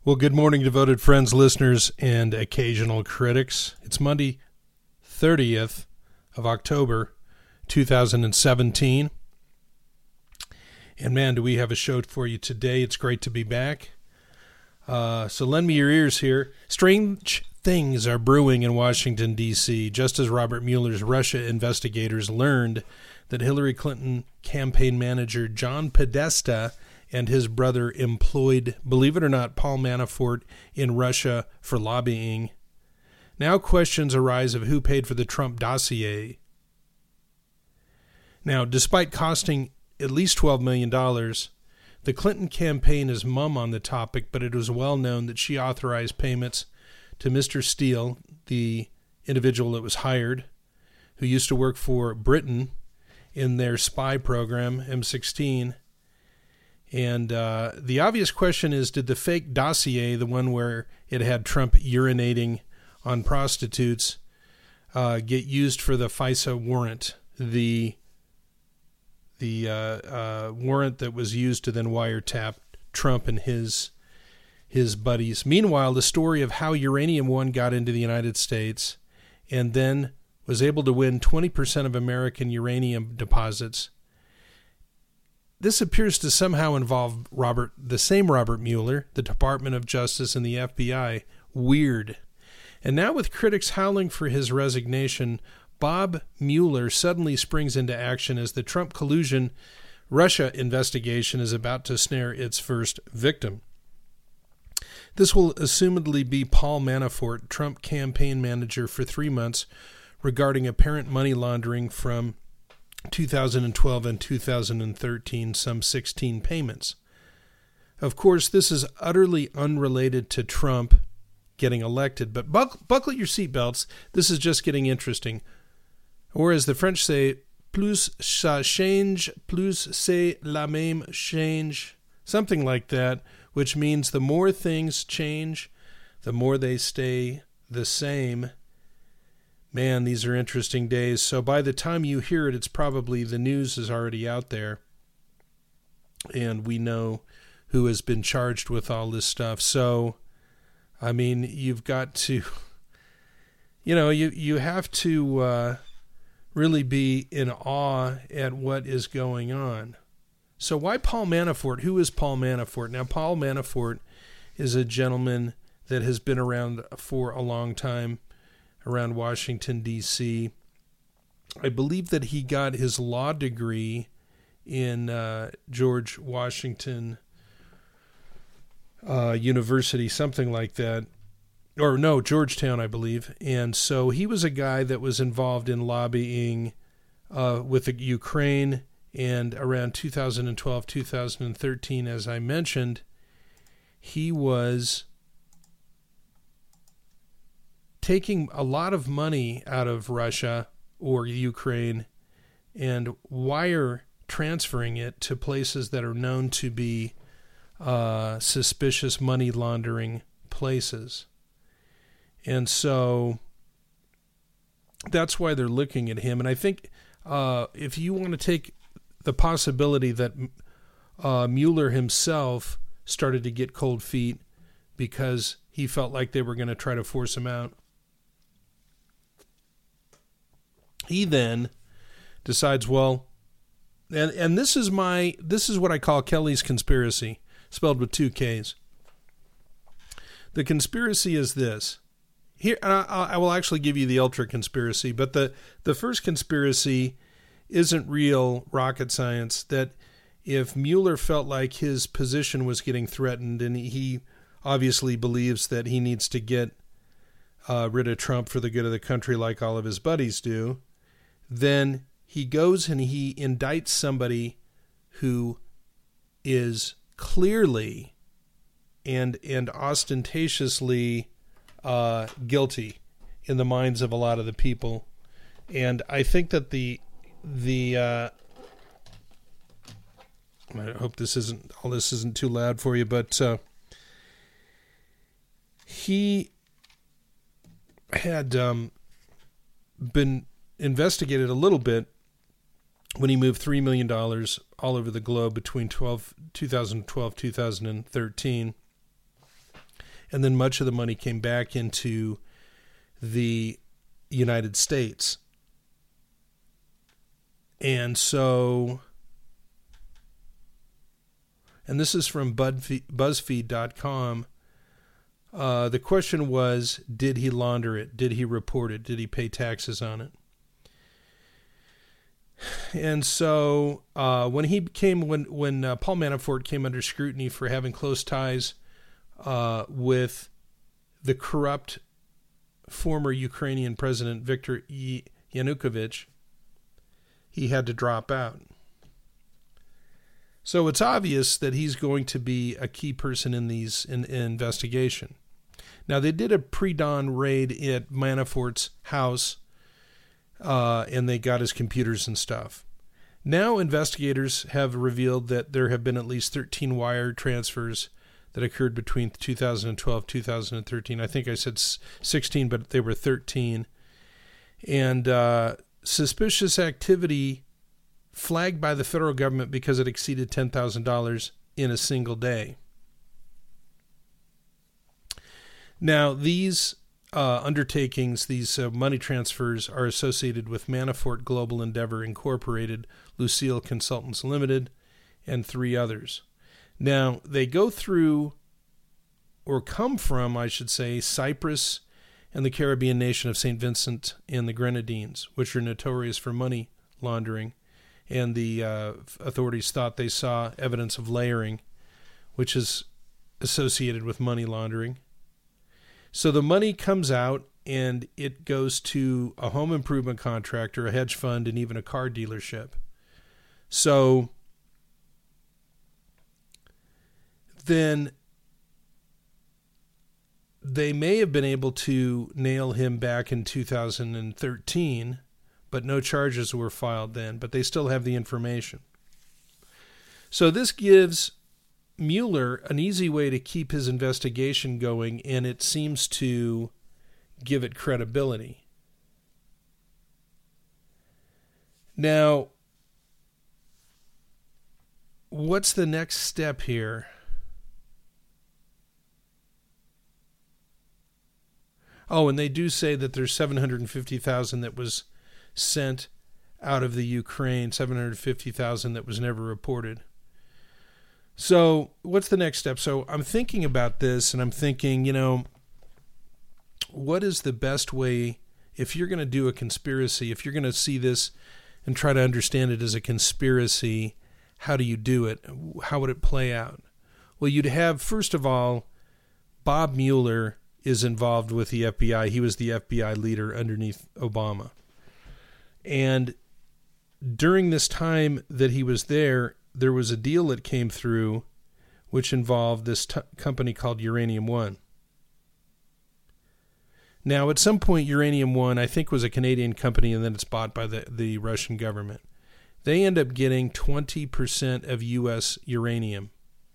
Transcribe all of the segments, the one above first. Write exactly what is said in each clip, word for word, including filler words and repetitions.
Well, good morning, devoted friends, listeners, and occasional critics. It's Monday, thirtieth of October, two thousand seventeen. And man, do we have a show for you today. It's great to be back. Uh, so lend me your ears here. Strange things are brewing in Washington, D C, just as Robert Mueller's Russia investigators learned that Hillary Clinton campaign manager John Podesta and his brother employed, believe it or not, Paul Manafort in Russia for lobbying. Now questions arise of who paid for the Trump dossier. Now, despite costing at least twelve million dollars, the Clinton campaign is mum on the topic, but it was well known that she authorized payments to Mister Steele, the individual that was hired, who used to work for Britain in their spy program, M sixteen. And uh, the obvious question is, did the fake dossier, the one where it had Trump urinating on prostitutes, uh, get used for the FISA warrant, the the uh, uh, warrant that was used to then wiretap Trump and his his buddies? Meanwhile, the story of how Uranium One got into the United States and then was able to win twenty percent of American uranium deposits. This appears to somehow involve Robert, the same Robert Mueller, the Department of Justice, and the F B I. Weird. And now with critics howling for his resignation, Bob Mueller suddenly springs into action as the Trump collusion Russia investigation is about to snare its first victim. This will assumedly be Paul Manafort, Trump campaign manager for three months, regarding apparent money laundering from two thousand twelve and two thousand thirteen, some sixteen payments. Of course, this is utterly unrelated to Trump getting elected, but buckle, buckle your seatbelts. This is just getting interesting. Or as the French say, plus ça change, plus c'est la même change, something like that, which means the more things change, the more they stay the same. Man, these are interesting days. So by the time you hear it, it's probably the news is already out there. And we know who has been charged with all this stuff. So, I mean, you've got to, you know, you, you have to uh, really be in awe at what is going on. So why Paul Manafort? Who is Paul Manafort? Now, Paul Manafort is a gentleman that has been around for a long time, around Washington, D C. I believe that he got his law degree in uh, George Washington uh, University, something like that. Or no, Georgetown, I believe. And so he was a guy that was involved in lobbying uh, with the Ukraine, and around two thousand twelve, two thousand thirteen, as I mentioned, he was taking a lot of money out of Russia or Ukraine and wire transferring it to places that are known to be uh, suspicious money laundering places. And so that's why they're looking at him. And I think uh, if you want to take the possibility that uh, Mueller himself started to get cold feet because he felt like they were going to try to force him out, he then decides, well, and and this is my this is what I call Kelly's conspiracy, spelled with two K's. The conspiracy is this. Here, and I, I will actually give you the ultra conspiracy, but the the first conspiracy isn't real rocket science. That if Mueller felt like his position was getting threatened, and he obviously believes that he needs to get uh, rid of Trump for the good of the country, like all of his buddies do, then he goes and he indicts somebody who is clearly and and ostentatiously uh, guilty in the minds of a lot of the people. And I think that the the uh, I hope this isn't all this isn't too loud for you, but uh, he had um, been investigated a little bit when he moved three million dollars all over the globe between twelve, two thousand twelve, two thousand thirteen. and then much of the money came back into the United States. And so, and this is from BuzzFeed dot com. Uh, the question was, did he launder it? Did he report it? Did he pay taxes on it? And so uh, when he came, when when uh, Paul Manafort came under scrutiny for having close ties uh, with the corrupt former Ukrainian president Viktor Yanukovych, he had to drop out. So it's obvious that he's going to be a key person in these in, in investigation. Now, they did a pre-dawn raid at Manafort's house, uh, and they got his computers and stuff. Now, investigators have revealed that there have been at least thirteen wire transfers that occurred between two thousand twelve and two thousand thirteen. I think I said sixteen, but they were thirteen. And uh, suspicious activity flagged by the federal government because it exceeded ten thousand dollars in a single day. Now, these uh, undertakings, these uh, money transfers, are associated with Manafort Global Endeavor Incorporated, Lucille Consultants Limited, and three others. Now, they go through, or come from, I should say, Cyprus and the Caribbean nation of Saint Vincent and the Grenadines, which are notorious for money laundering. And the uh, authorities thought they saw evidence of layering, which is associated with money laundering. So the money comes out and it goes to a home improvement contractor, a hedge fund, and even a car dealership. So then they may have been able to nail him back in two thousand thirteen, but no charges were filed then, but they still have the information. So this gives Mueller an easy way to keep his investigation going, and it seems to give it credibility. Now, what's the next step here? Oh, and they do say that there's seven hundred fifty thousand that was sent out of the Ukraine, seven hundred fifty thousand that was never reported. So what's the next step? So I'm thinking about this, and I'm thinking, you know, what is the best way, if you're going to do a conspiracy, if you're going to see this and try to understand it as a conspiracy, how do you do it? How would it play out? Well, you'd have, first of all, Bob Mueller is involved with the F B I. He was the F B I leader underneath Obama. And during this time that he was there, there was a deal that came through which involved this t- company called Uranium One. Now, at some point, Uranium One, I think, was a Canadian company, and then it's bought by the, the Russian government. They end up getting twenty percent of U S uranium.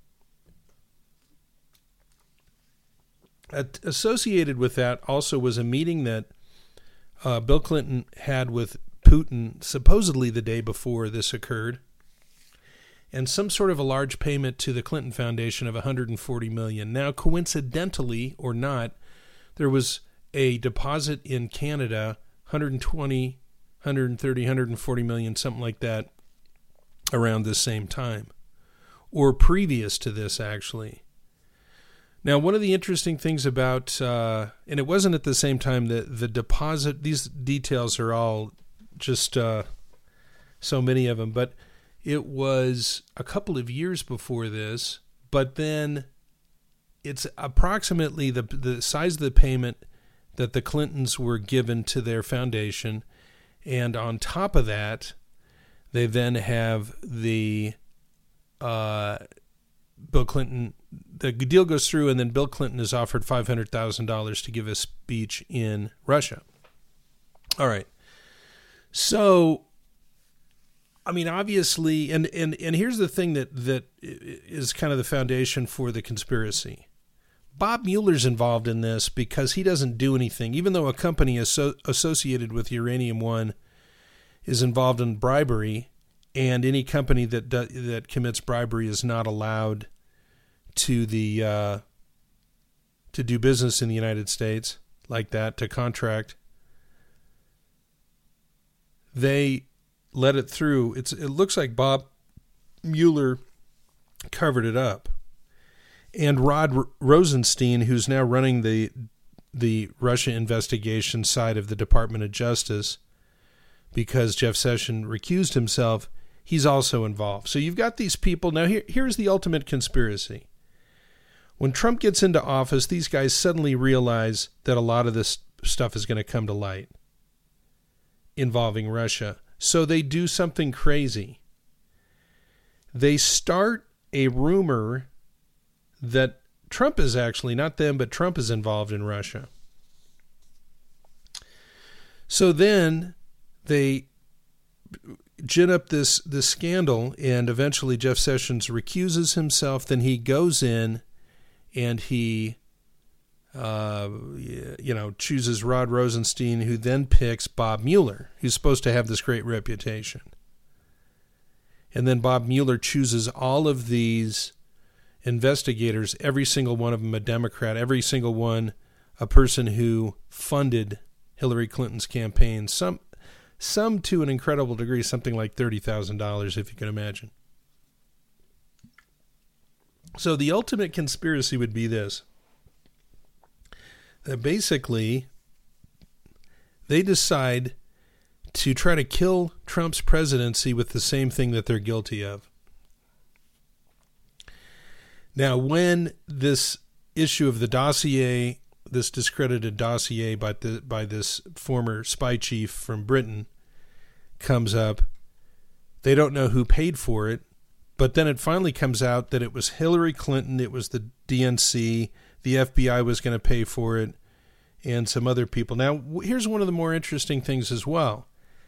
At, associated with that also was a meeting that uh, Bill Clinton had with Putin supposedly the day before this occurred, and some sort of a large payment to the Clinton Foundation of one hundred forty million dollars. Now, coincidentally or not, there was a deposit in Canada, one hundred twenty, one hundred thirty, one hundred forty million dollars, something like that, around the same time, or previous to this, actually. Now, one of the interesting things about, uh, and it wasn't at the same time, that the deposit, these details are all just uh, so many of them, but it was a couple of years before this, but then it's approximately the the size of the payment that the Clintons were given to their foundation, and on top of that, they then have the uh, Bill Clinton, the deal goes through, and then Bill Clinton is offered five hundred thousand dollars to give a speech in Russia. All right. So, I mean, obviously, and, and, and here's the thing that, that is kind of the foundation for the conspiracy. Bob Mueller's involved in this because he doesn't do anything, even though a company asso- associated with Uranium One is involved in bribery, and any company that do, that commits bribery is not allowed to the uh, to do business in the United States like that, to contract. They let it through. It's it looks like Bob Mueller covered it up. And Rod Rosenstein, who's now running the the Russia investigation side of the Department of Justice, because Jeff Sessions recused himself, he's also involved. So you've got these people. Now here, here's the ultimate conspiracy. When Trump gets into office, these guys suddenly realize that a lot of this stuff is going to come to light involving Russia. So they do something crazy. They start a rumor that Trump is actually, not them, but Trump is involved in Russia. So then they gin up this, this scandal, and eventually Jeff Sessions recuses himself. Then he goes in and he, uh, you know, chooses Rod Rosenstein, who then picks Bob Mueller, who's supposed to have this great reputation. And then Bob Mueller chooses all of these investigators, every single one of them a Democrat, every single one a person who funded Hillary Clinton's campaign, some some to an incredible degree, something like thirty thousand dollars, if you can imagine. So the ultimate conspiracy would be this, that basically they decide to try to kill Trump's presidency with the same thing that they're guilty of. Now, when this issue of the dossier, this discredited dossier by the by this former spy chief from Britain comes up, they don't know who paid for it, but then it finally comes out that it was Hillary Clinton, it was the D N C, the F B I was going to pay for it, and some other people. Now, here's one of the more interesting things as well.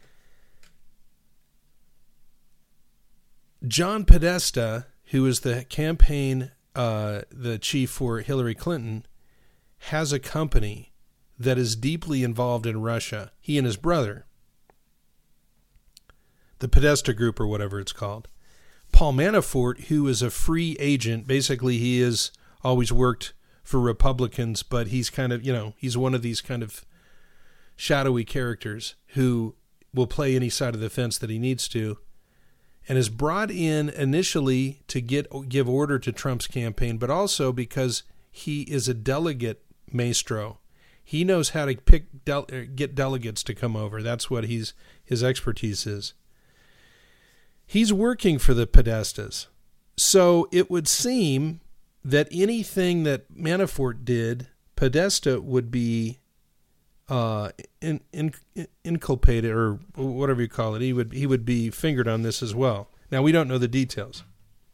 John Podesta, who is the campaign, uh, the chief for Hillary Clinton, has a company that is deeply involved in Russia. He and his brother, the Podesta Group or whatever it's called. Paul Manafort, who is a free agent, basically he has always worked for Republicans, but he's kind of, you know, he's one of these kind of shadowy characters who will play any side of the fence that he needs to, and is brought in initially to get give order to Trump's campaign, but also because he is a delegate maestro. He knows how to pick del- get delegates to come over. That's what he's his expertise is. He's working for the Podestas. So it would seem that anything that Manafort did, Podesta would be uh, in, in, inculpated, or whatever you call it. He would he would be fingered on this as well. Now, we don't know the details.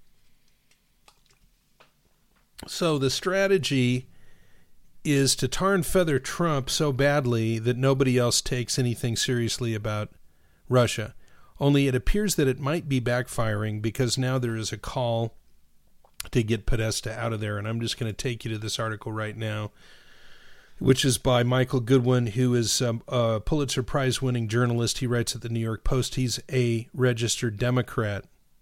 So the strategy is to tar and feather Trump so badly that nobody else takes anything seriously about Russia. Only it appears that it might be backfiring, because now there is a call to get Podesta out of there. And I'm just going to take you to this article right now, which is by Michael Goodwin, who is um, a Pulitzer Prize-winning journalist. He writes at the New York Post. He's a registered Democrat.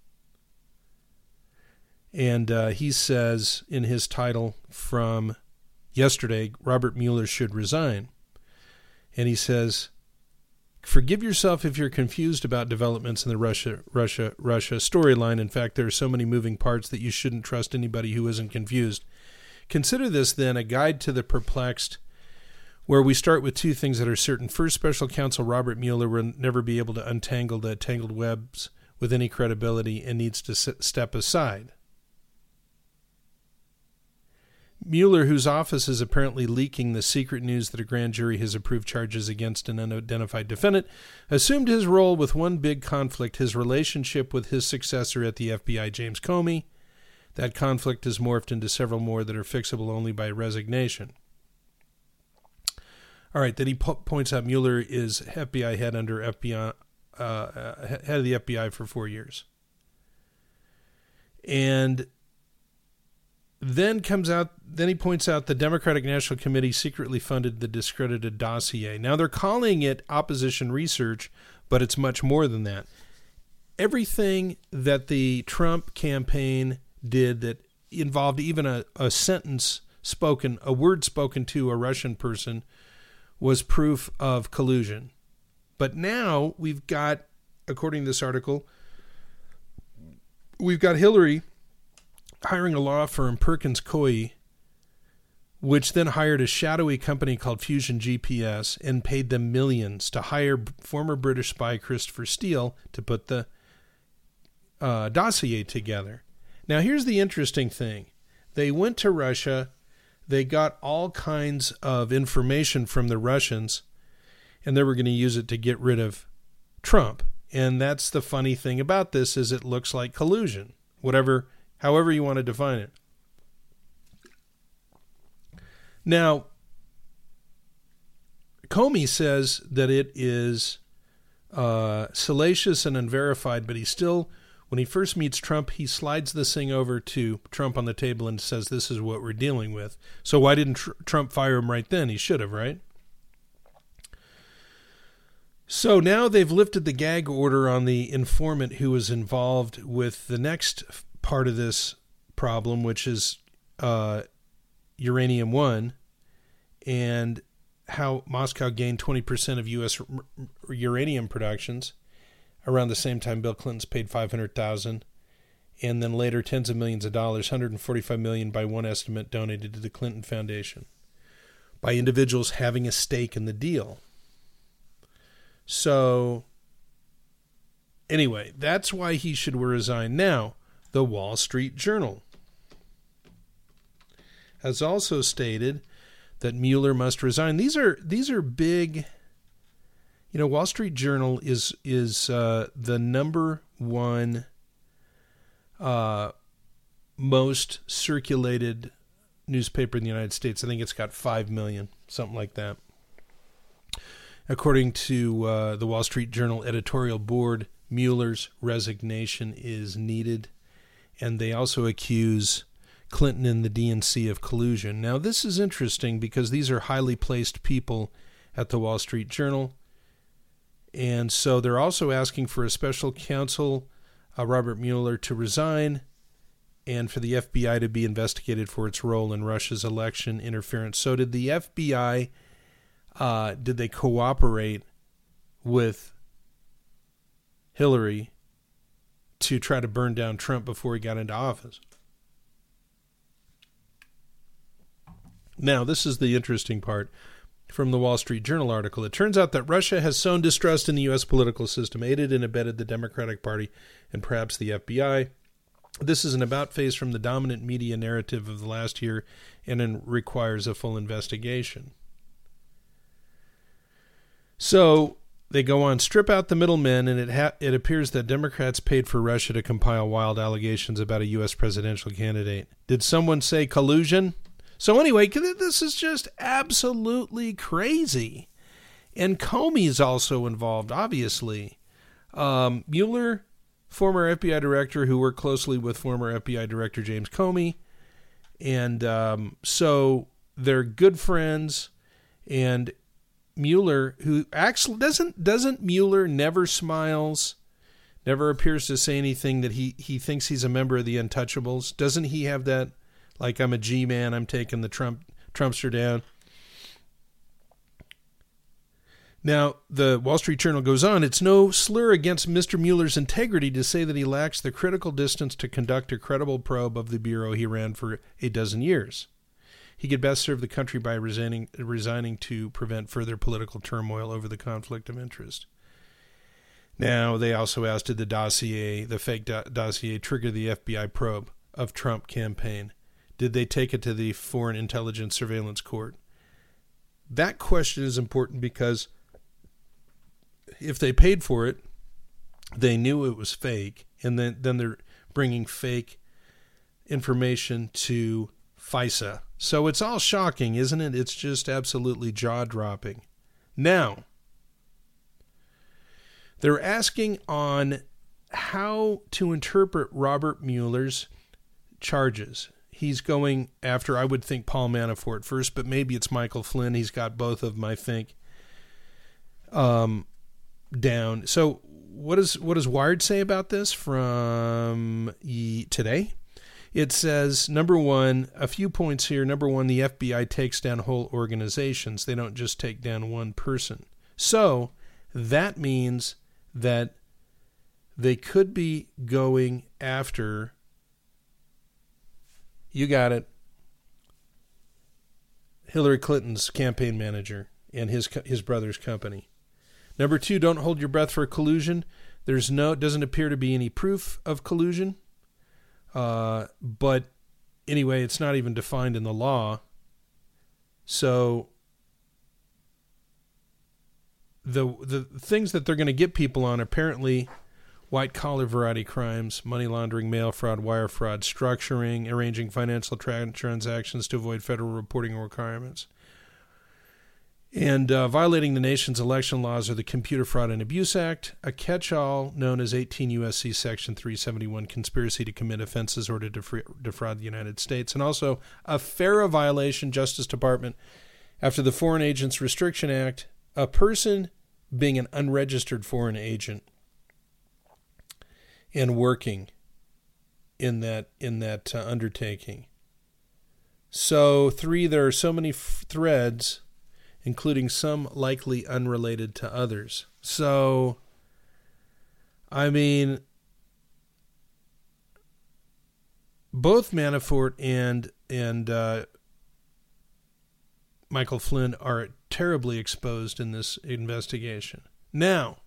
And uh, he says in his title from yesterday, Robert Mueller should resign. And he says, forgive yourself if you're confused about developments in the Russia, Russia, Russia storyline. In fact, there are so many moving parts that you shouldn't trust anybody who isn't confused. Consider this, then, a guide to the perplexed, where we start with two things that are certain. First, Special Counsel Robert Mueller will never be able to untangle the tangled webs with any credibility and needs to step aside. Mueller, whose office is apparently leaking the secret news that a grand jury has approved charges against an unidentified defendant, assumed his role with one big conflict, his relationship with his successor at the F B I, James Comey. That conflict has morphed into several more that are fixable only by resignation. All right, then he po- points out Mueller is F B I head under F B I, uh, uh, head of the F B I for four years. And then comes out, then he points out the Democratic National Committee secretly funded the discredited dossier. Now they're calling it opposition research, but it's much more than that. Everything that the Trump campaign did that involved even a, a sentence spoken, a word spoken to a Russian person was proof of collusion. But now we've got, according to this article, we've got Hillary hiring a law firm, Perkins Coie, which then hired a shadowy company called Fusion G P S and paid them millions to hire former British spy Christopher Steele to put the uh, dossier together. Now, here's the interesting thing. They went to Russia. They got all kinds of information from the Russians, and they were going to use it to get rid of Trump. And that's the funny thing about this, is it looks like collusion, whatever, however you want to define it. Now, Comey says that it is uh, salacious and unverified, but he still, when he first meets Trump, he slides this thing over to Trump on the table and says, this is what we're dealing with. So why didn't tr- Trump fire him right then? He should have, right? So now they've lifted the gag order on the informant who was involved with the next part of this problem, which is uh, Uranium One, and how Moscow gained twenty percent of U S r- r- uranium productions. Around the same time, Bill Clinton's paid five hundred thousand dollars, and then later tens of millions of dollars, one hundred forty-five million dollars by one estimate, donated to the Clinton Foundation by individuals having a stake in the deal. So, anyway, that's why he should resign. Now, the Wall Street Journal has also stated that Mueller must resign. These are these are big. You know, Wall Street Journal is is uh, the number one uh, most circulated newspaper in the United States. I think it's got five million, something like that. According to uh, the Wall Street Journal editorial board, Mueller's resignation is needed, and they also accuse Clinton and the D N C of collusion. Now, this is interesting because these are highly placed people at the Wall Street Journal, and so they're also asking for a special counsel, uh, Robert Mueller, to resign, and for the F B I to be investigated for its role in Russia's election interference. So did the F B I... Uh, did they cooperate with Hillary to try to burn down Trump before he got into office? Now, this is the interesting part from the Wall Street Journal article. It turns out that Russia has sown distrust in the U S political system, aided and abetted the Democratic Party and perhaps the F B I. This is an about-face from the dominant media narrative of the last year and it requires a full investigation. So they go on, strip out the middlemen, and it ha- it appears that Democrats paid for Russia to compile wild allegations about a U S presidential candidate. Did someone say collusion? So anyway, this is just absolutely crazy. And Comey is also involved, obviously. Um, Mueller, former F B I director who worked closely with former F B I director James Comey. And um, so they're good friends, and Mueller, who actually doesn't doesn't Mueller never smiles, never appears to say anything that he, he thinks he's a member of the Untouchables. Doesn't he have that, like, I'm a G-man, I'm taking the Trump Trumpster down? Now, the Wall Street Journal goes on, it's no slur against Mister Mueller's integrity to say that he lacks the critical distance to conduct a credible probe of the bureau he ran for a dozen years. He could best serve the country by resigning, resigning to prevent further political turmoil over the conflict of interest. Now, they also asked, did the dossier, the fake do- dossier, trigger the F B I probe of Trump campaign? Did they take it to the Foreign Intelligence Surveillance Court? That question is important because if they paid for it, they knew it was fake, and then, then they're bringing fake information to FISA. So it's all shocking, isn't it? It's just absolutely jaw-dropping. Now, they're asking on how to interpret Robert Mueller's charges. He's going after, I would think, Paul Manafort first, but maybe it's Michael Flynn. He's got both of them, I think, um, down. So what does what does Wired say about this from today? It says, number one, a few points here. Number one, the F B I takes down whole organizations. They don't just take down one person. So that means that they could be going after, you got it, Hillary Clinton's campaign manager and his his brother's company. Number two, don't hold your breath for collusion. There's no, it doesn't appear to be any proof of collusion. Uh, but anyway, it's not even defined in the law. So the the things that they're going to get people on, apparently white-collar variety crimes, money laundering, mail fraud, wire fraud, structuring, arranging financial tra- transactions to avoid federal reporting requirements, and uh, violating the nation's election laws or the Computer Fraud and Abuse Act, a catch-all known as eighteen U S C Section three seventy-one, conspiracy to commit offenses or to defra- defraud the United States, and also a FARA violation, Justice Department, after the Foreign Agents Restriction Act, a person being an unregistered foreign agent and working in that in that uh, undertaking. So, three, there are so many f- threads, including some likely unrelated to others. So, I mean, both Manafort and and uh, Michael Flynn are terribly exposed in this investigation. Now,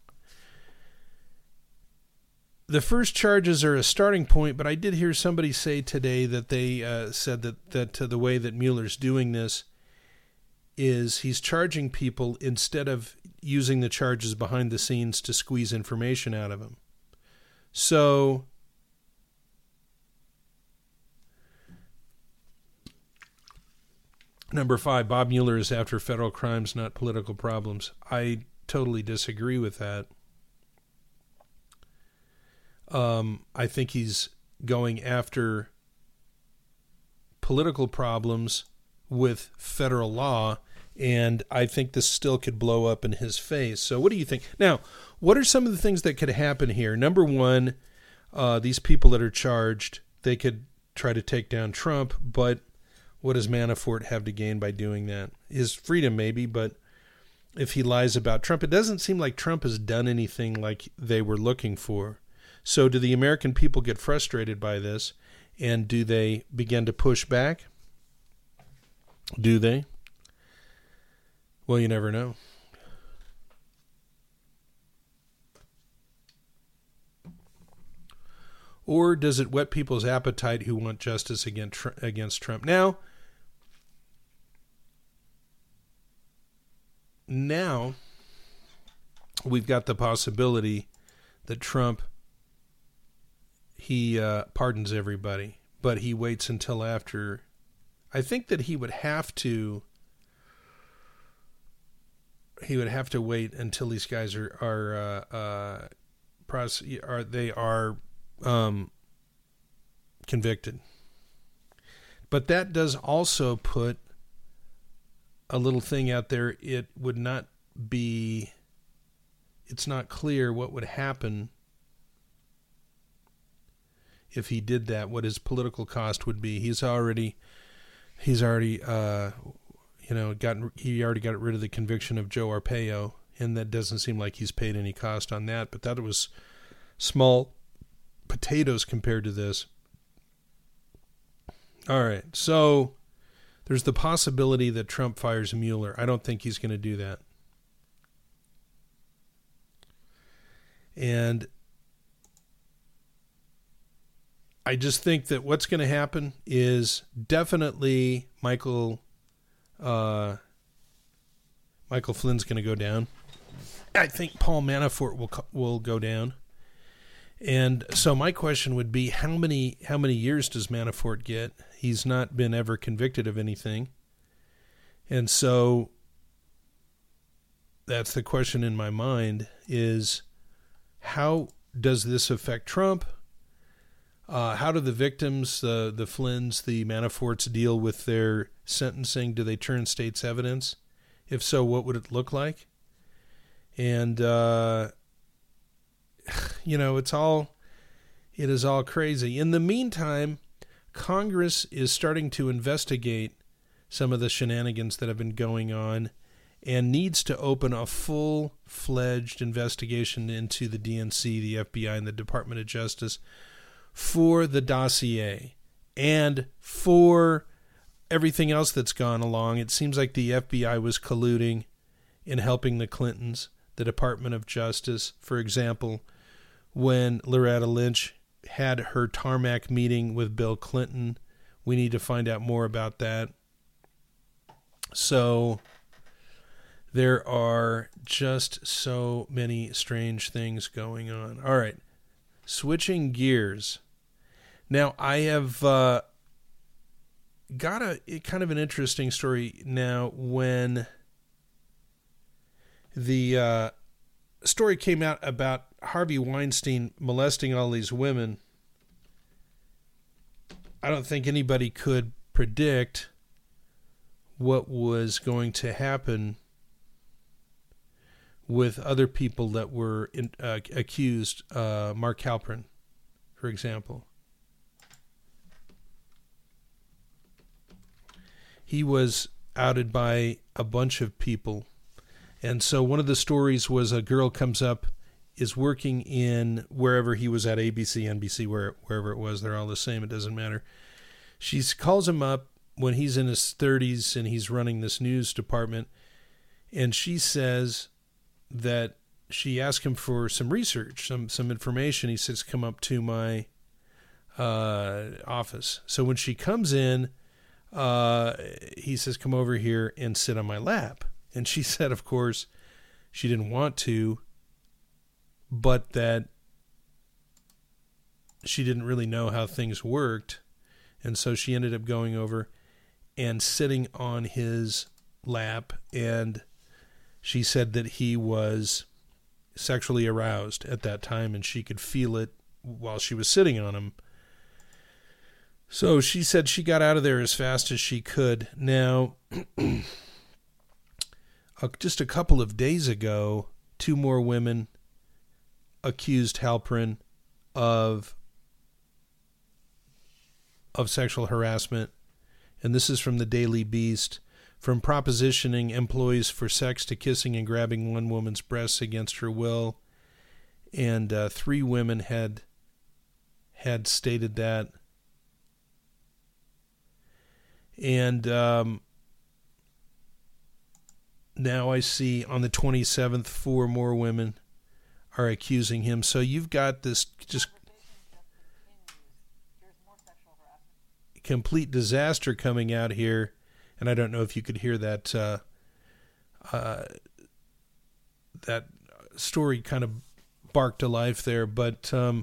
the first charges are a starting point, but I did hear somebody say today that they uh, said that, that uh, the way that Mueller's doing this is he's charging people instead of using the charges behind the scenes to squeeze information out of them. So number five, Bob Mueller is after federal crimes, not political problems. I totally disagree with that. Um, I think he's going after political problems with federal law, and I think this still could blow up in his face. So what do you think? Now, what are some of the things that could happen here? Number one, uh, these people that are charged, they could try to take down Trump, but what does Manafort have to gain by doing that? His freedom, maybe, but if he lies about Trump, it doesn't seem like Trump has done anything like they were looking for. So do the American people get frustrated by this, and do they begin to push back? Do they? Well, you never know. Or does it whet people's appetite who want justice against against Trump? Now, now we've got the possibility that Trump, he uh, pardons everybody, but he waits until after. I think that he would have to. He would have to wait until these guys are are uh, uh, pros- are they are um, convicted. But that does also put a little thing out there. It would not be. It's not clear what would happen if he did that. What his political cost would be. He's already. He's already. Uh, You know, gotten he already got rid of the conviction of Joe Arpaio, and that doesn't seem like he's paid any cost on that. But that was small potatoes compared to this. All right, so there's the possibility that Trump fires Mueller. I don't think he's going to do that. And I just think that what's going to happen is definitely Michael... Uh, Michael Flynn's going to go down. I think Paul Manafort will will go down. And so my question would be, how many how many years does Manafort get? He's not been ever convicted of anything. And so that's the question in my mind is, how does this affect Trump? Uh, how do the victims, uh, the Flynns, the Manaforts, deal with their sentencing? Do they turn state's evidence? If so, what would it look like? And, uh, you know, it's all, it is all crazy. In the meantime, Congress is starting to investigate some of the shenanigans that have been going on and needs to open a full-fledged investigation into the D N C, the F B I, and the Department of Justice for the dossier and for everything else that's gone along. It seems like the F B I was colluding in helping the Clintons, the Department of Justice. For example, when Loretta Lynch had her tarmac meeting with Bill Clinton, we need to find out more about that. So there are just so many strange things going on. All right, switching gears. Now, I have uh, got a kind of an interesting story now. When the uh, story came out about Harvey Weinstein molesting all these women, I don't think anybody could predict what was going to happen with other people that were in, uh, accused. Uh, Mark Halperin, for example. He was outed by a bunch of people. And so one of the stories was a girl comes up, is working in wherever he was at, A B C, N B C, where, wherever it was. They're all the same. It doesn't matter. She calls him up when he's in his thirties and he's running this news department. And she says that she asked him for some research, some, some information. He says, come up to my uh, office. So when she comes in, uh, he says, come over here and sit on my lap. And she said, of course, she didn't want to, but that she didn't really know how things worked. And so she ended up going over and sitting on his lap. And she said that he was sexually aroused at that time, and she could feel it while she was sitting on him. So she said she got out of there as fast as she could. Now, just a couple of days ago, two more women accused Halperin of of sexual harassment. And this is from the Daily Beast. From propositioning employees for sex to kissing and grabbing one woman's breasts against her will. And uh, three women had had stated that. And um, now I see on the twenty-seventh, four more women are accusing him. So you've got this just complete disaster coming out here. And I don't know if you could hear that uh, uh, that story kind of barked to life there. But um,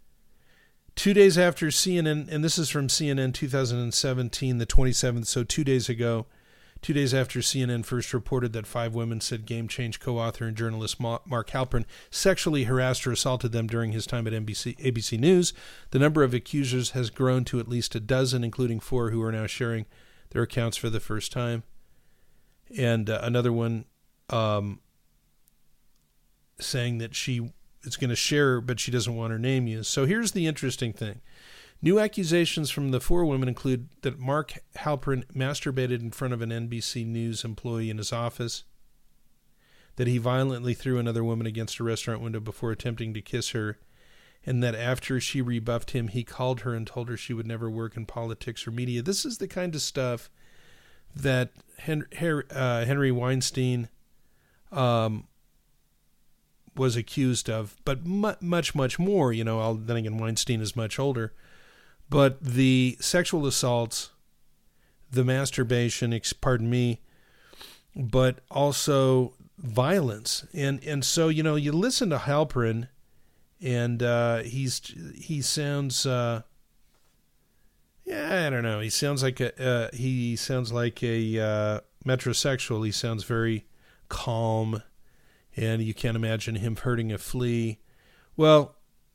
two days after C N N, and this is from C N N two thousand seventeen, the twenty-seventh, so two days ago, two days after C N N first reported that five women, said Game Change co-author and journalist Mark Halperin sexually harassed or assaulted them during his time at N B C, A B C News, the number of accusers has grown to at least a dozen, including four who are now sharing their accounts for the first time. And uh, another one um, saying that she is going to share, but she doesn't want her name used. So here's the interesting thing. New accusations from the four women include that Mark Halperin masturbated in front of an N B C News employee in his office, that he violently threw another woman against a restaurant window before attempting to kiss her, and that after she rebuffed him, he called her and told her she would never work in politics or media. This is the kind of stuff that Henry, uh, Henry Weinstein um, was accused of, but mu- much, much more. You know, then again, Weinstein is much older. But the sexual assaults, the masturbation, pardon me, but also violence. And, and so, you know, you listen to Halperin, and uh, he's he sounds uh, yeah I don't know he sounds like a uh, he sounds like a uh, metrosexual. He sounds very calm, and you can't imagine him hurting a flea. Well,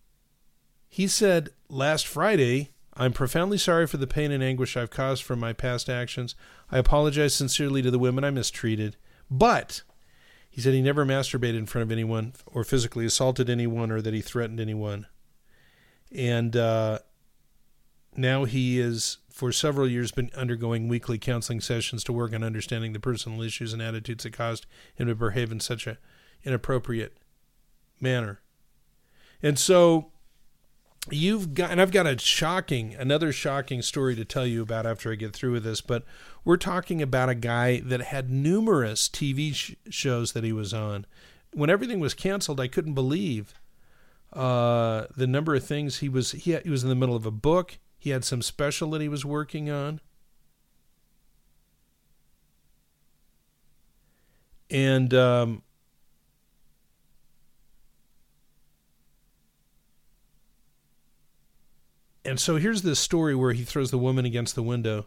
he said last Friday, "I'm profoundly sorry for the pain and anguish I've caused from my past actions. I apologize sincerely to the women I mistreated, but." He said he never masturbated in front of anyone or physically assaulted anyone or that he threatened anyone. And uh, now he is, for several years, been undergoing weekly counseling sessions to work on understanding the personal issues and attitudes that caused him to behave in such an inappropriate manner. And so you've got, and I've got a shocking, another shocking story to tell you about after I get through with this, but we're talking about a guy that had numerous T V sh- shows that he was on. When everything was canceled, I couldn't believe uh, the number of things he was, he, he was in the middle of a book. He had some special that he was working on. And um, and so here's this story where he throws the woman against the window.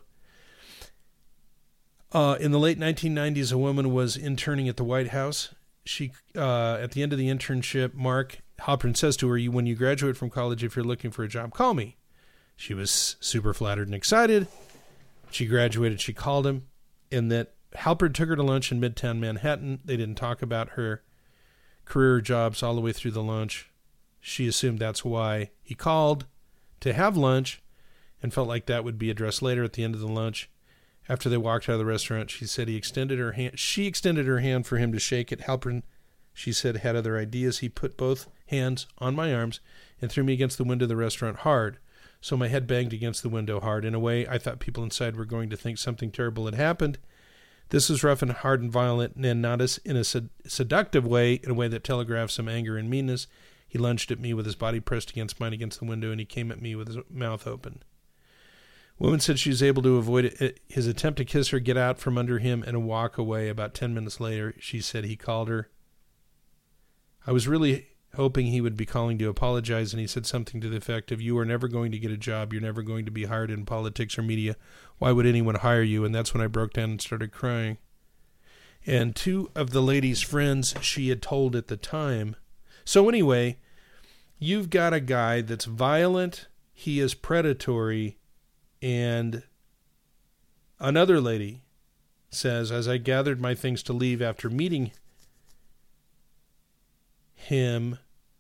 Uh, in the late nineteen nineties, a woman was interning at the White House. She, uh, at the end of the internship, Mark Halperin says to her, "You, when you graduate from college, if you're looking for a job, call me." She was super flattered and excited. She graduated. She called him, and that Halperin took her to lunch in Midtown Manhattan. They didn't talk about her career or jobs all the way through the lunch. She assumed that's why he called to have lunch and felt like that would be addressed later at the end of the lunch. After they walked out of the restaurant, she said he extended her hand. She extended her hand for him to shake it. Halperin, she said, had other ideas. He put both hands on my arms and threw me against the window of the restaurant hard. So my head banged against the window hard. In a way, I thought people inside were going to think something terrible had happened. This was rough and hard and violent, and not as in a sed- seductive way, in a way that telegraphed some anger and meanness. He lunged at me with his body pressed against mine against the window, and he came at me with his mouth open. Woman said she was able to avoid it, his attempt to kiss her, get out from under him, and walk away. About ten minutes later, she said he called her. I was really hoping he would be calling to apologize, and he said something to the effect of, "You are never going to get a job. You're never going to be hired in politics or media. Why would anyone hire you?" And that's when I broke down and started crying. And two of the lady's friends she had told at the time. So anyway, you've got a guy that's violent, he is predatory, and another lady says, as I gathered my things to leave after meeting him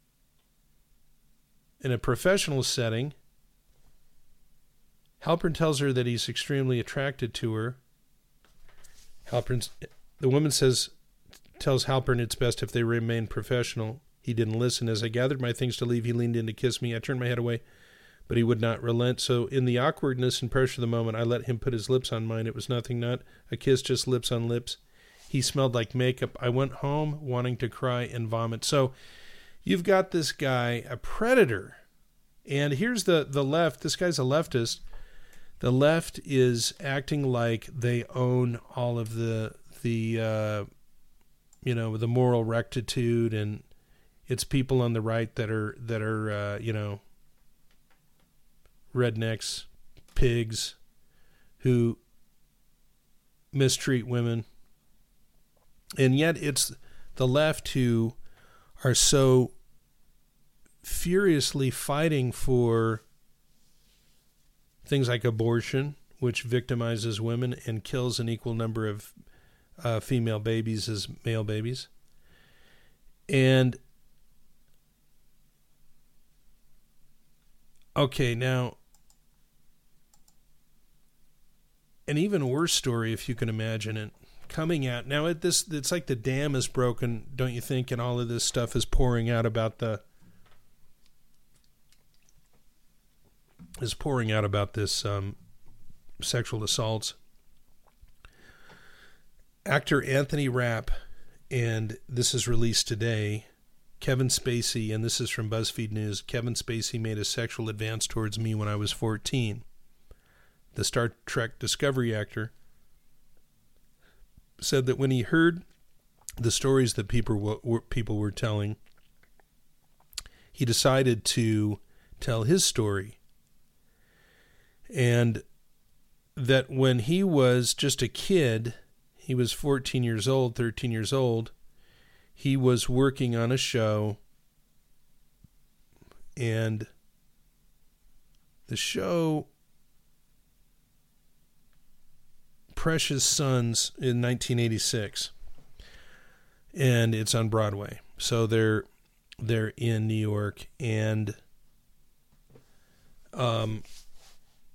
in a professional setting, Halperin tells her that he's extremely attracted to her. Halperin's, the woman says, tells Halperin it's best if they remain professional. He didn't listen. As I gathered my things to leave, he leaned in to kiss me. I turned my head away, but he would not relent. So in the awkwardness and pressure of the moment, I let him put his lips on mine. It was nothing, not a kiss, just lips on lips. He smelled like makeup. I went home wanting to cry and vomit. So you've got this guy, a predator. And here's the, the left. This guy's a leftist. The left is acting like they own all of the, the uh, you know, the moral rectitude, and it's people on the right that are, that are uh, you know, rednecks, pigs, who mistreat women. And yet it's the left who are so furiously fighting for things like abortion, which victimizes women and kills an equal number of uh, female babies as male babies. And okay, now an even worse story, if you can imagine it, coming out now. At this, it's like the dam is broken, don't you think? And all of this stuff is pouring out about the is pouring out about this um, sexual assaults. Actor Anthony Rapp, and this is released today. Kevin Spacey, and this is from BuzzFeed News. Kevin Spacey made a sexual advance towards me when I was fourteen. The Star Trek Discovery actor said that when he heard the stories that people were, people were telling, he decided to tell his story. And that when he was just a kid, he was fourteen years old, thirteen years old, he was working on a show, and the show Precious Sons in nineteen eighty-six, and it's on Broadway. So they're they're in New York, and um,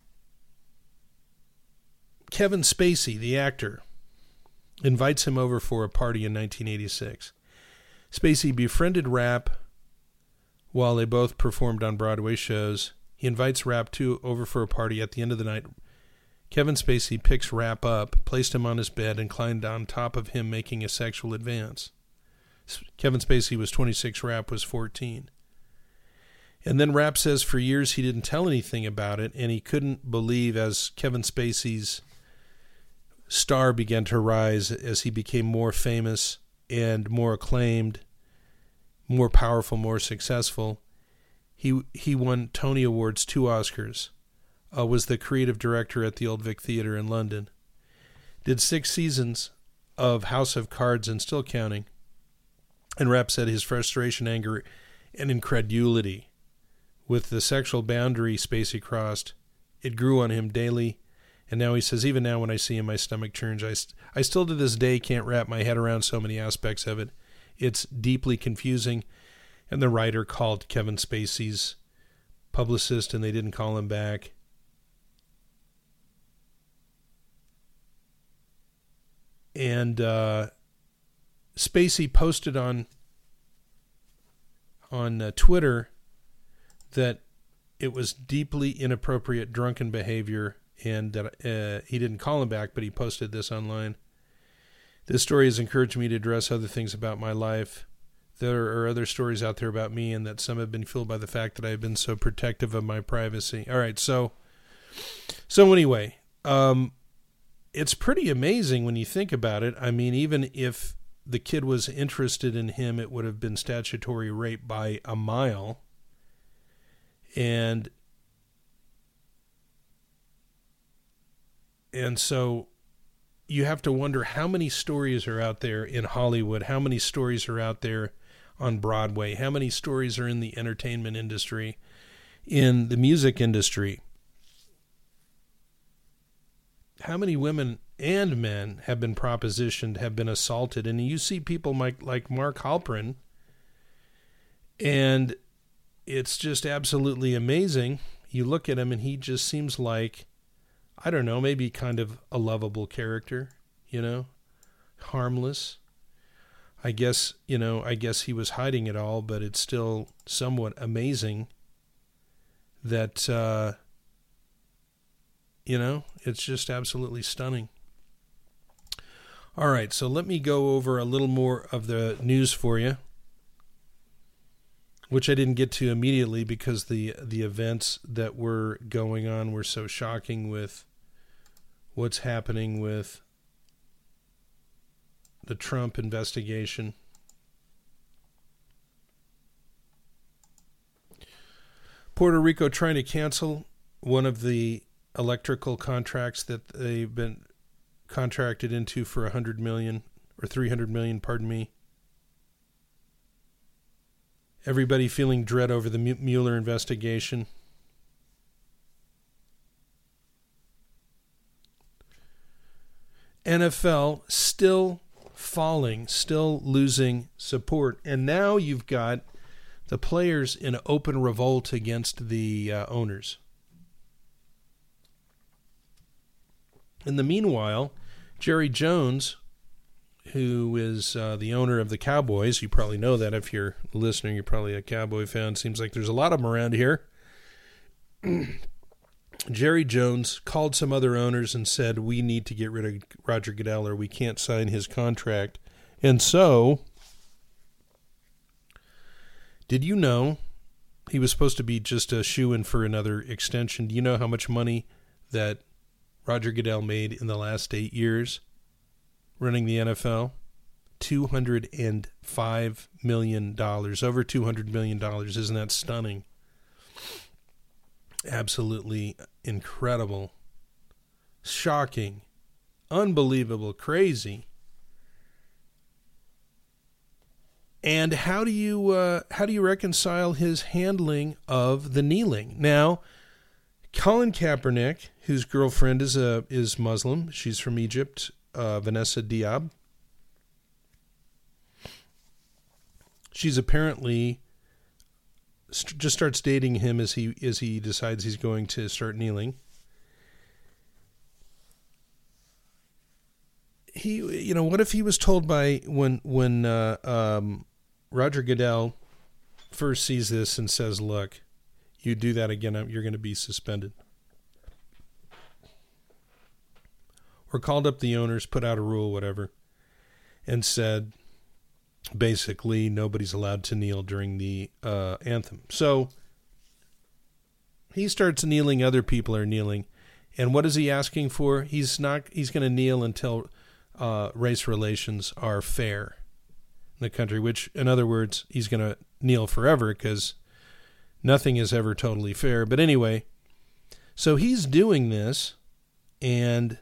Kevin Spacey, the actor, invites him over for a party in nineteen eighty-six. Spacey befriended Rapp while they both performed on Broadway shows. He invites Rapp to over for a party. At the end of the night, Kevin Spacey picks Rapp up, placed him on his bed, and climbed on top of him, making a sexual advance. Kevin Spacey was twenty-six, Rapp was fourteen. And then Rapp says for years he didn't tell anything about it, and he couldn't believe as Kevin Spacey's star began to rise, as he became more famous and more acclaimed, more powerful, more successful. He he won Tony Awards, two Oscars, uh, was the creative director at the Old Vic Theatre in London, did six seasons of House of Cards and still counting. And Rapp said his frustration, anger, and incredulity with the sexual boundary Spacey crossed, it grew on him daily. And now he says, even now when I see him, my stomach churns. I, st- I still to this day can't wrap my head around so many aspects of it. It's deeply confusing. And the writer called Kevin Spacey's publicist, and they didn't call him back. And uh, Spacey posted on on uh, Twitter that it was deeply inappropriate drunken behavior, and that uh, he didn't call him back, but he posted this online. This story has encouraged me to address other things about my life. There are other stories out there about me, and that some have been fueled by the fact that I've been so protective of my privacy. All right, so so anyway, um, it's pretty amazing when you think about it. I mean, even if the kid was interested in him, it would have been statutory rape by a mile. And and so you have to wonder how many stories are out there in Hollywood, how many stories are out there on Broadway, how many stories are in the entertainment industry, in the music industry. How many women and men have been propositioned, have been assaulted, and you see people like, like Mark Halperin, and it's just absolutely amazing. You look at him and he just seems like, I don't know, maybe kind of a lovable character, you know, harmless. I guess, you know, I guess he was hiding it all, but it's still somewhat amazing that, uh, you know, it's just absolutely stunning. All right, so let me go over a little more of the news for you, which I didn't get to immediately because the the events that were going on were so shocking with what's happening with the Trump investigation. Puerto Rico trying to cancel one of the electrical contracts that they've been contracted into for one hundred million dollars or three hundred million dollars, pardon me. Everybody feeling dread over the Mueller investigation. N F L still falling, still losing support. And now you've got the players in open revolt against the uh, owners. In the meanwhile, Jerry Jones, who is uh, the owner of the Cowboys, you probably know that if you're listening, you're probably a Cowboy fan. Seems like there's a lot of them around here. Jerry Jones called some other owners and said, we need to get rid of Roger Goodell or we can't sign his contract. And so, did you know he was supposed to be just a shoo-in for another extension? Do you know how much money that Roger Goodell made in the last eight years running the N F L? two hundred five million dollars, over two hundred million dollars. Isn't that stunning? Absolutely incredible, shocking, unbelievable, crazy. And how do you uh, how do you reconcile his handling of the kneeling? Now, Colin Kaepernick, whose girlfriend is a is Muslim, she's from Egypt, uh, Vanessa Diab. She's apparently st- just starts dating him as he as he decides he's going to start kneeling. he, you know, what if he was told by when when uh, um, Roger Goodell first sees this and says, "Look, you do that again, you're going to be suspended." Or called up the owners, put out a rule, whatever, and said, basically, nobody's allowed to kneel during the uh, anthem. So he starts kneeling, other people are kneeling. And what is he asking for? He's not. He's going to kneel until uh, race relations are fair in the country, which, in other words, he's going to kneel forever because nothing is ever totally fair. But anyway, so he's doing this, and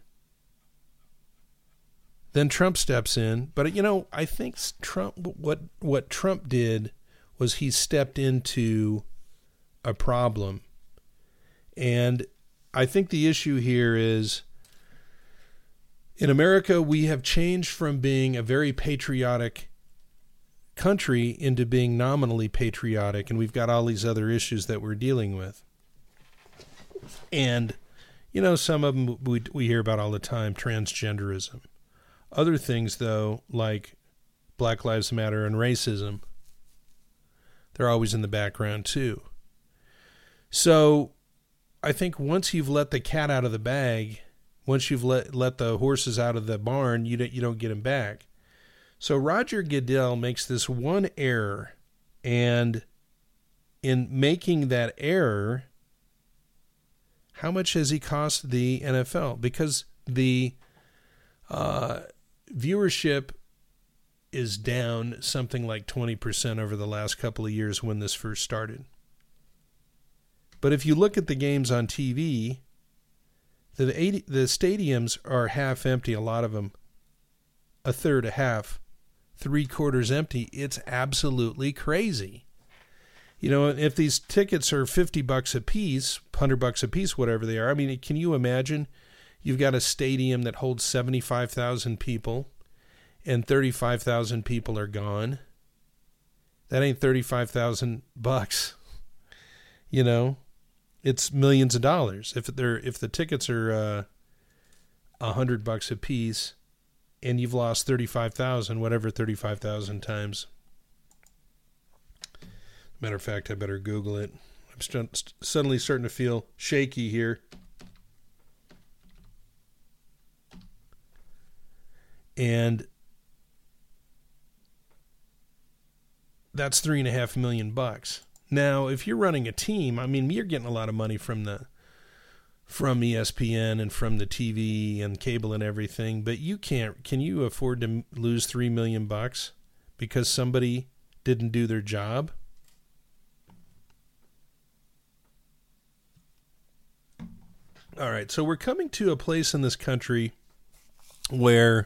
then Trump steps in. But, you know, I think Trump, what what Trump did was he stepped into a problem. And I think the issue here is, in America, we have changed from being a very patriotic country into being nominally patriotic, and we've got all these other issues that we're dealing with. And, you know, some of them we, we hear about all the time, transgenderism. Other things, though, like Black Lives Matter and racism, they're always in the background, too. So I think once you've let the cat out of the bag, once you've let let the horses out of the barn, you don't, you don't get them back. So Roger Goodell makes this one error, and in making that error, how much has he cost the N F L? Because the uh, viewership is down something like twenty percent over the last couple of years when this first started. But if you look at the games on T V, the eighty, the stadiums are half empty, a lot of them, a third, a half, three quarters empty. It's absolutely crazy. You know, if these tickets are fifty bucks a piece, one hundred bucks a piece, whatever they are, I mean, can you imagine? You've got a stadium that holds seventy-five thousand people, and thirty-five thousand people are gone. That ain't thirty-five thousand bucks, you know? It's millions of dollars. If they're if the tickets are uh, a hundred bucks a piece, and you've lost thirty-five thousand, whatever thirty-five thousand times. Matter of fact, I better Google it. I'm st- suddenly starting to feel shaky here. And that's three and a half million bucks. Now, if you're running a team, I mean, you're getting a lot of money from the from E S P N and from the T V and cable and everything, but you can't. Can you afford to lose three million bucks because somebody didn't do their job? All right, so we're coming to a place in this country where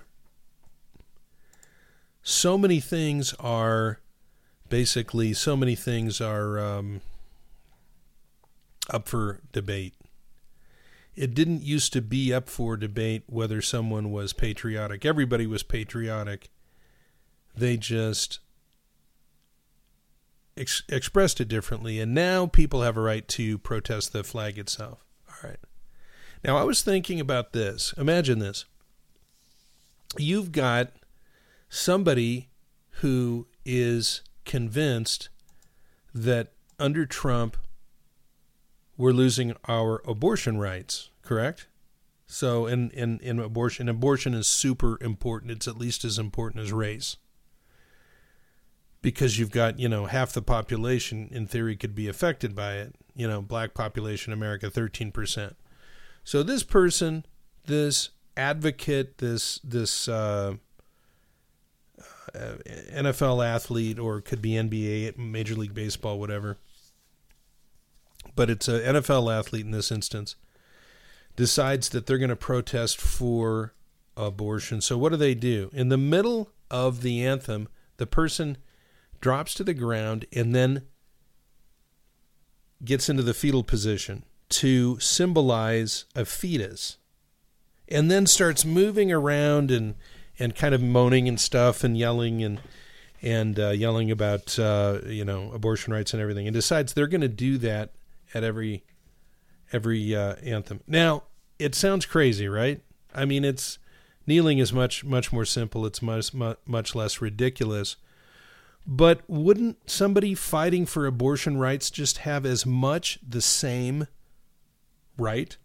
so many things are. Basically, so many things are um, up for debate. It didn't used to be up for debate whether someone was patriotic. Everybody was patriotic. They just ex- expressed it differently. And now people have a right to protest the flag itself. All right. Now, I was thinking about this. Imagine this. You've got somebody who is convinced that under Trump we're losing our abortion rights, correct? So in, in, in abortion, abortion is super important. It's at least as important as race. Because you've got, you know, half the population in theory could be affected by it. You know, black population in America, thirteen percent. So this person, this advocate, this this uh Uh, N F L athlete, or it could be N B A, Major League Baseball, whatever. But it's an N F L athlete in this instance, decides that they're going to protest for abortion. So what do they do? In the middle of the anthem, the person drops to the ground and then gets into the fetal position to symbolize a fetus, and then starts moving around and and kind of moaning and stuff and yelling and and uh, yelling about, uh, you know, abortion rights and everything, and decides they're going to do that at every every uh, anthem. Now, it sounds crazy, right? I mean, it's Kneeling is much, much more simple. It's much, much less ridiculous. But wouldn't somebody fighting for abortion rights just have as much the same right?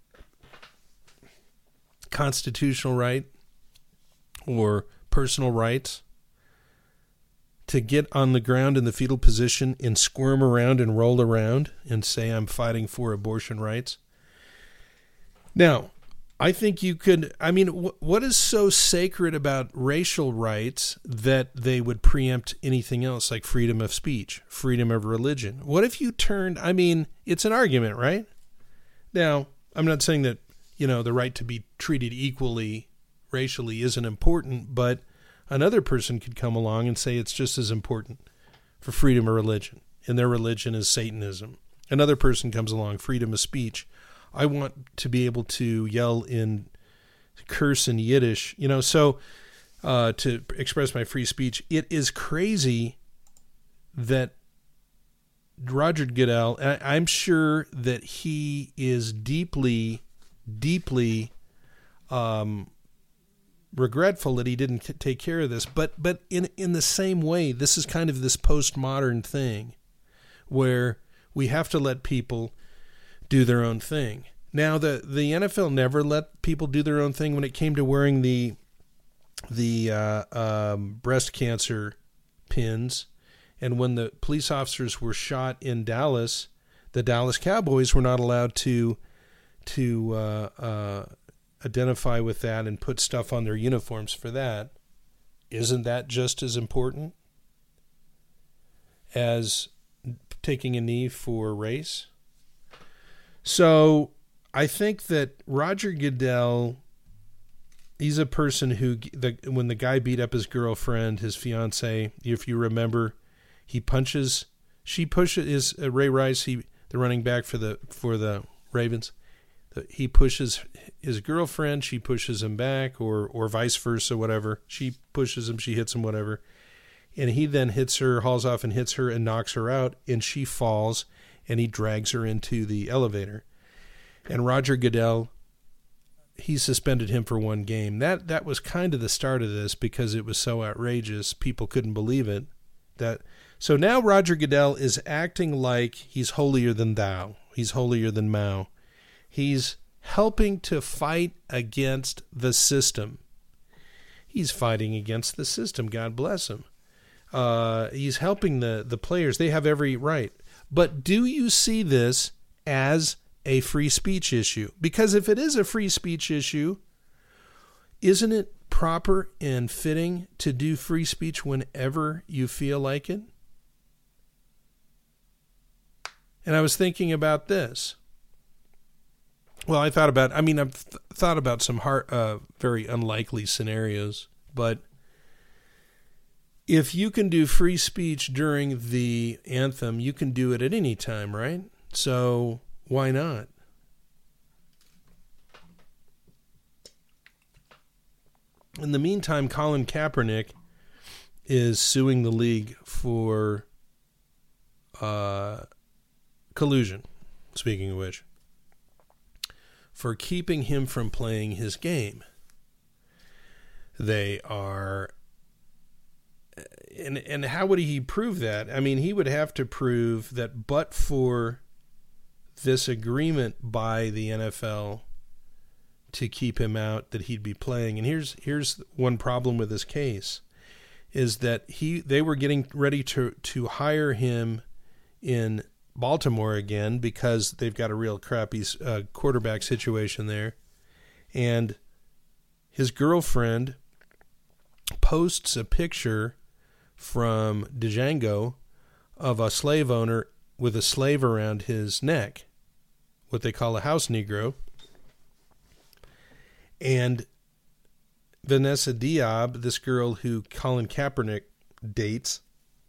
Constitutional right or personal rights to get on the ground in the fetal position and squirm around and roll around and say, I'm fighting for abortion rights? Now, I think you could, I mean, wh- what is so sacred about racial rights that they would preempt anything else, like freedom of speech, freedom of religion? What if you turned, I mean, it's an argument, right? Now, I'm not saying that, you know, the right to be treated equally racially isn't important, but another person could come along and say it's just as important for freedom of religion, and their religion is Satanism. Another person comes along, freedom of speech. I want to be able to yell in curse in Yiddish, you know, so uh, to express my free speech. It is crazy that Roger Goodell, I, I'm sure that he is deeply, deeply um, regretful that he didn't t- take care of this. But but in in the same way, this is kind of this postmodern thing where we have to let people do their own thing. Now, the, the N F L never let people do their own thing when it came to wearing the the uh, um, breast cancer pins. And when the police officers were shot in Dallas, the Dallas Cowboys were not allowed to to uh, uh, identify with that and put stuff on their uniforms for that. Isn't that just as important as taking a knee for race? So I think that Roger Goodell, he's a person who, the, when the guy beat up his girlfriend, his fiance, if you remember, he punches, she pushes, is uh, Ray Rice, he the running back for the for the Ravens. The, he pushes his girlfriend, she pushes him back, or or vice versa, whatever. She pushes him, she hits him, whatever. And he then hits her, hauls off and hits her and knocks her out, and she falls, and he drags her into the elevator. And Roger Goodell, he suspended him for one game. That that was kind of the start of this because it was so outrageous. People couldn't believe it. That so now Roger Goodell is acting like he's holier than thou. He's holier than Mao. He's helping to fight against the system. He's fighting against the system. God bless him. Uh, he's helping the, the players. They have every right. But do you see this as a free speech issue? Because if it is a free speech issue, isn't it proper and fitting to do free speech whenever you feel like it? And I was thinking about this. Well, I thought about, I mean, I've th- thought about some hard, uh, very unlikely scenarios, but if you can do free speech during the anthem, you can do it at any time, right? So why not? In the meantime, Colin Kaepernick is suing the league for uh, collusion, speaking of which, for keeping him from playing his game. They are... And and how would he prove that? I mean, he would have to prove that but for this agreement by the N F L to keep him out, that he'd be playing. And here's here's one problem with this case, is that he they were getting ready to, to hire him in Baltimore again because they've got a real crappy uh, quarterback situation there. And his girlfriend posts a picture from Django of a slave owner with a slave around his neck, what they call a house Negro. And Vanessa Diab, this girl who Colin Kaepernick dates,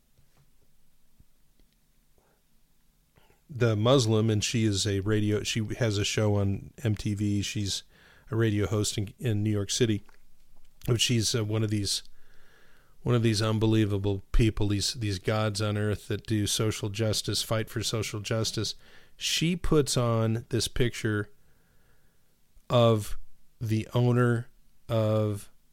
the Muslim, and she is a radio, she has a show on M T V. She's a radio host in, in New York City. But she's uh, one of these One of these unbelievable people, these these gods on earth that do social justice, fight for social justice. She puts on this picture of the owner of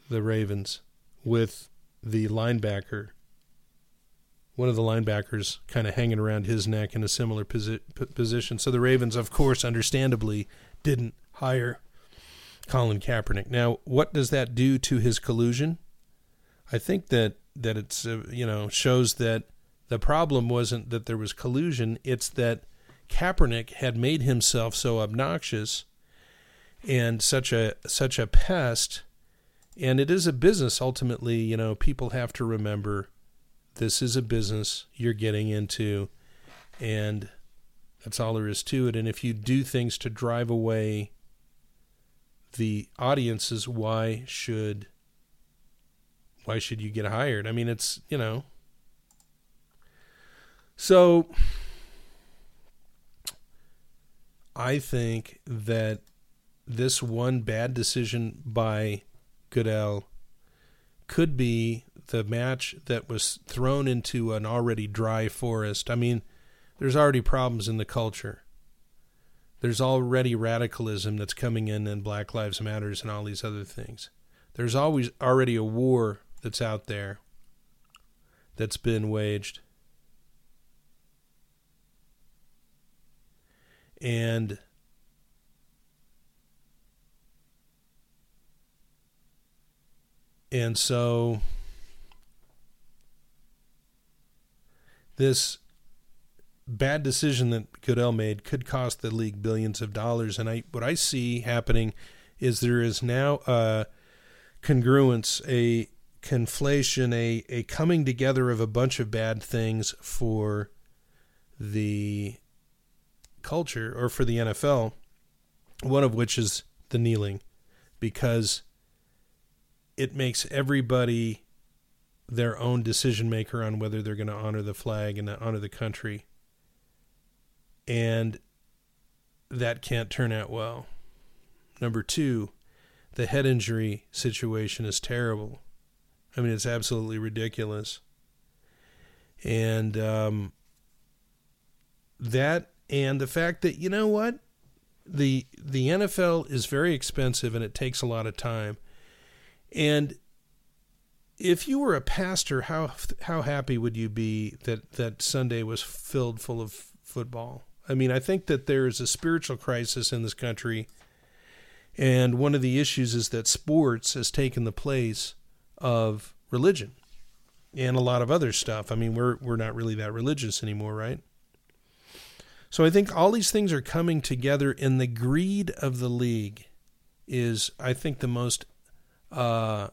the Ravens, with the linebacker, one of the linebackers kind of hanging around his neck in a similar posi- position. So the Ravens, of course, understandably, didn't hire Colin Kaepernick. Now, what does that do to his collusion? I think that that it's uh, you know shows that the problem wasn't that there was collusion; it's that Kaepernick had made himself so obnoxious and such a such a pest. And it is a business. Ultimately, you know, people have to remember this is a business you're getting into, and that's all there is to it. And if you do things to drive away the audiences, why should why should you get hired? I mean, it's, you know. So I think that this one bad decision by Goodell could be the match that was thrown into an already dry forest. I mean, there's already problems in the culture. There's already radicalism that's coming in and Black Lives Matters and all these other things. There's always already a war that's out there that's been waged. And And so this bad decision that Goodell made could cost the league billions of dollars. And I, what I see happening is there is now a congruence, a conflation, a, a coming together of a bunch of bad things for the culture or for the N F L, one of which is the kneeling, because it makes everybody their own decision maker on whether they're going to honor the flag and honor the country. And that can't turn out well. Number two, the head injury situation is terrible. I mean, it's absolutely ridiculous. And um, that, and the fact that, you know what? The the N F L is very expensive and it takes a lot of time. And if you were a pastor, how how happy would you be that, that Sunday was filled full of football? I mean, I think that there is a spiritual crisis in this country, and one of the issues is that sports has taken the place of religion and a lot of other stuff. I mean, we're we're not really that religious anymore, right? So I think all these things are coming together, and the greed of the league is, I think, the most Uh,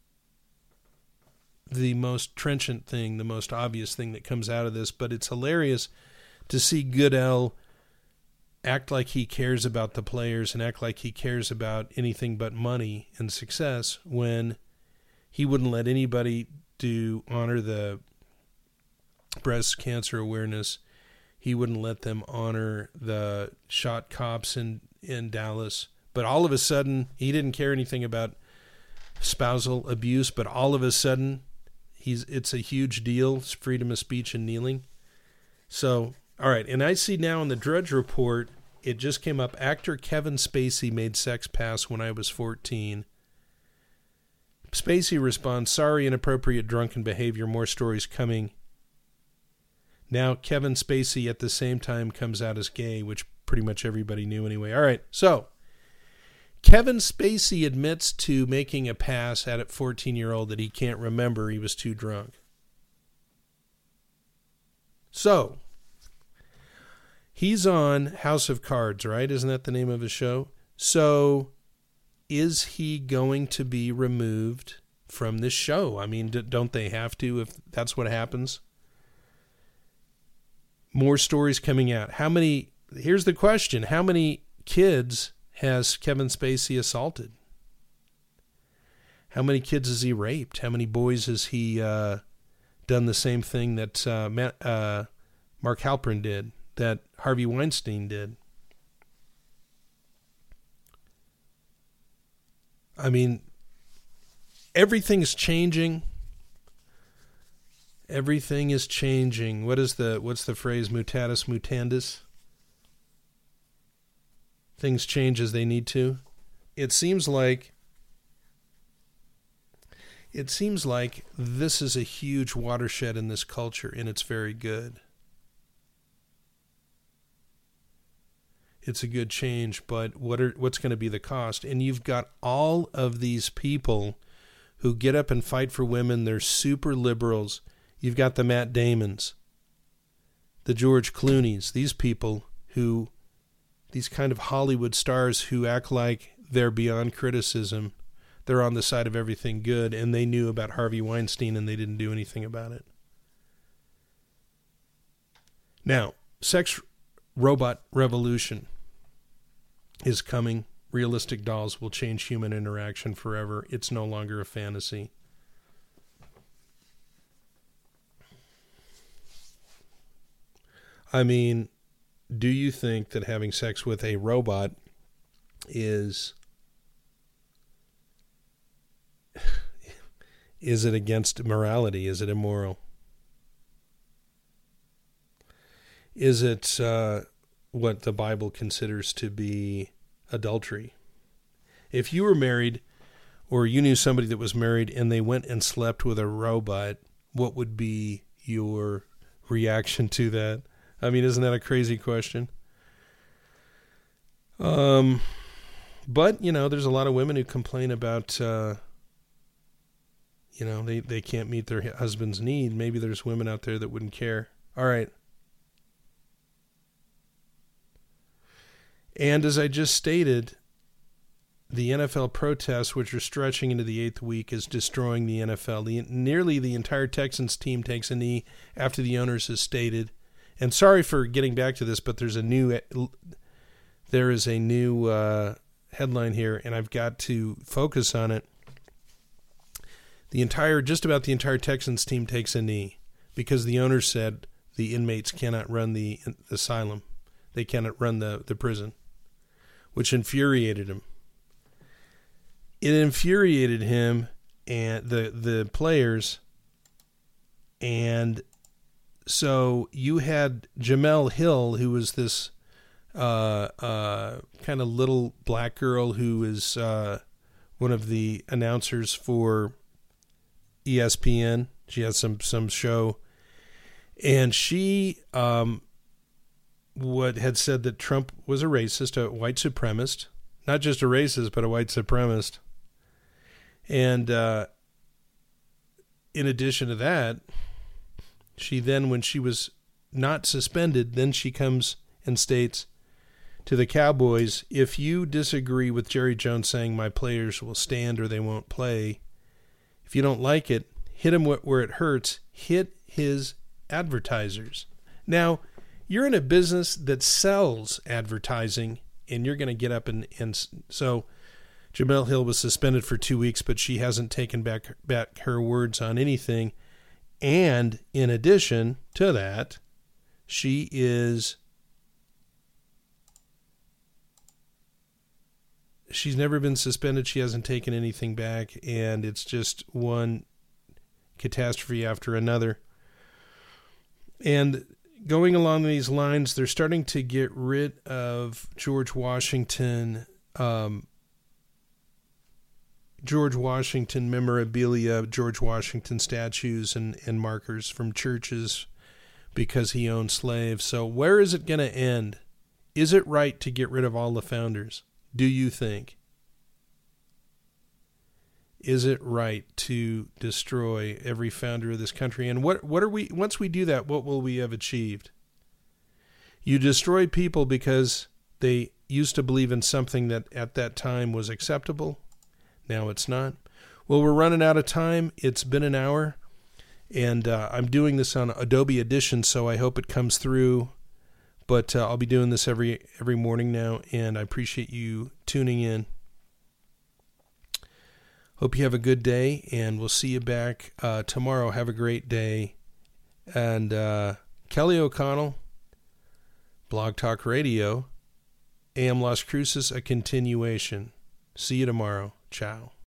the most trenchant thing, the most obvious thing that comes out of this. But it's hilarious to see Goodell act like he cares about the players and act like he cares about anything but money and success when he wouldn't let anybody do honor the breast cancer awareness. He wouldn't let them honor the shot cops in, in Dallas. But all of a sudden, he didn't care anything about spousal abuse, but all of a sudden he's it's a huge deal. It's freedom of speech and kneeling. So, all right, and I see now in the Drudge Report, it just came up, actor Kevin Spacey made sex pass when I was fourteen. Spacey responds, sorry, inappropriate drunken behavior, more stories coming. Now Kevin Spacey at the same time comes out as gay, which pretty much everybody knew anyway. All right, so Kevin Spacey admits to making a pass at a fourteen-year-old that he can't remember. He was too drunk. So, he's on House of Cards, right? Isn't that the name of his show? So, is he going to be removed from this show? I mean, don't they have to if that's what happens? More stories coming out. How many, here's the question, how many kids has Kevin Spacey assaulted? How many kids has he raped? How many boys has he uh, done the same thing that uh, Matt, uh, Mark Halperin did, that Harvey Weinstein did? I mean, everything's changing. Everything is changing. What is the what's the phrase? Mutatis mutandis. Things change as they need to. It seems like it seems like this is a huge watershed in this culture, and it's very good. It's a good change, but what are what's going to be the cost? And you've got all of these people who get up and fight for women. They're super liberals. You've got the Matt Damons, the George Clooneys, these people who, these kind of Hollywood stars who act like they're beyond criticism. They're on the side of everything good, and they knew about Harvey Weinstein and they didn't do anything about it. Now, sex robot revolution is coming. Realistic dolls will change human interaction forever. It's no longer a fantasy. I mean, do you think that having sex with a robot is is it against morality? Is it immoral? Is it uh, what the Bible considers to be adultery? If you were married, or you knew somebody that was married and they went and slept with a robot, what would be your reaction to that? I mean, isn't that a crazy question? Um, but, you know, there's a lot of women who complain about, uh, you know, they, they can't meet their husband's need. Maybe there's women out there that wouldn't care. All right. And as I just stated, the N F L protests, which are stretching into the eighth week, is destroying the N F L. The, nearly the entire Texans team takes a knee after the owners has stated, and sorry for getting back to this, but there's a new, there is a new uh, headline here, and I've got to focus on it. The entire, just about the entire Texans team takes a knee because the owners said the inmates cannot run the asylum. They cannot run the, the prison, which infuriated him. It infuriated him and the the players. And so you had Jemele Hill, who was this uh, uh, kind of little black girl who is uh, one of the announcers for E S P N. She has some, some show. And she um, what had said that Trump was a racist, a white supremacist. Not just a racist, but a white supremacist. And uh, in addition to that, she then, when she was not suspended, then she comes and states to the Cowboys, if you disagree with Jerry Jones saying my players will stand or they won't play, if you don't like it, hit him where it hurts, hit his advertisers. Now, you're in a business that sells advertising, and you're going to get up and, and so Jemele Hill was suspended for two weeks, but she hasn't taken back, back her words on anything. And in addition to that, she is, she's never been suspended. She hasn't taken anything back, and it's just one catastrophe after another. And going along these lines, they're starting to get rid of George Washington, um, George Washington memorabilia, George Washington statues and, and markers from churches because he owned slaves. So where is it going to end? Is it right to get rid of all the founders? Do you think? Is it right to destroy every founder of this country? And what what are we, once we do that, what will we have achieved? You destroy people because they used to believe in something that at that time was acceptable. Now it's not. Well, we're running out of time. It's been an hour, and uh, I'm doing this on Adobe Audition, so I hope it comes through. But uh, I'll be doing this every every morning now, and I appreciate you tuning in. Hope you have a good day, and we'll see you back uh, tomorrow. Have a great day. And uh, Kelly O'Connell, Blog Talk Radio, A M Las Cruces, a continuation. See you tomorrow. Ciao.